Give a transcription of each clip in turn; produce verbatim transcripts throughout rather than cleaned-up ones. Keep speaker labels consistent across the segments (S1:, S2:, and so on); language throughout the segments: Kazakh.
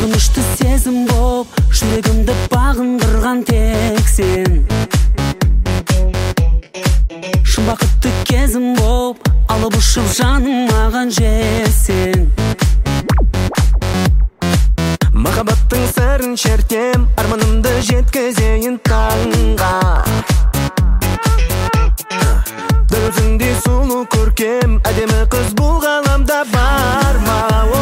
S1: Сағынышты сезім боп жүрегімді бағындырған тек сен. Шын бақытты кезім боп алып ұшып жаным маған жесең.
S2: Махаббаттың сырын шертем, арманымды жеткізейін таңға. Бір өзіңдей сұлу көркем, әдемі қыз бұл ғаламда бар ма?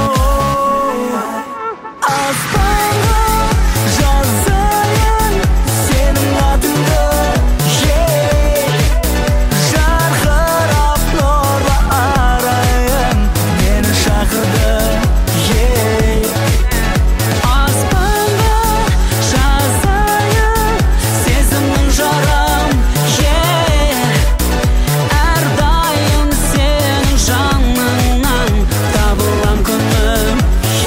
S2: Аспанға жазайын сенің атыңды, жарқырап нұрлы арайым мені шақырды.
S1: Аспанға жазайын сезімнің жарам, әрдайым сенің жаныңнан табылам күнім.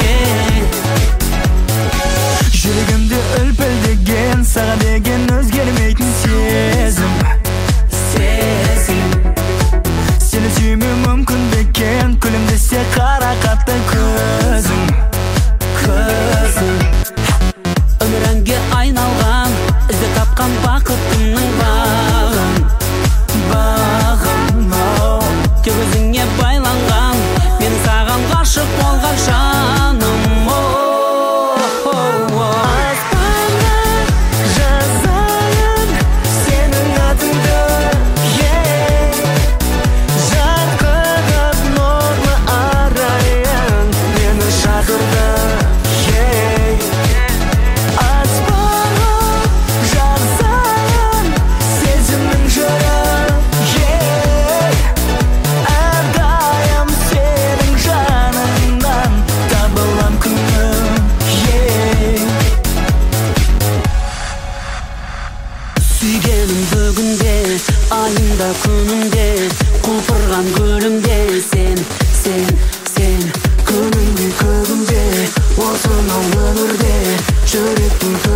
S2: Жүрегімде үлпілдеген, саған деген өзгермейтін сезім.
S1: Сезім
S2: Сені сүймеу мүмкін бе екен, күлімдесе қарақатты көзің.
S1: Көзім өміріңге айналған, ізде тапқан бақытымның бағын.
S2: Бағым,
S1: Тек өзіңе байланған, мен саған ғашық болған жаным.
S2: аспанға жазайын сенің атыңды, жарқырап нұрлы арайың мені шақырды. Аспанға жазайын сезімнің жырын, әрдайым сенің жаныңнан табылам күнім.
S1: Сүйгенім бүгінде, айында күнімде, құлпырған гүлімде сен, сен, сен.
S2: Күнімде көгімде, осынау өмірде жүректің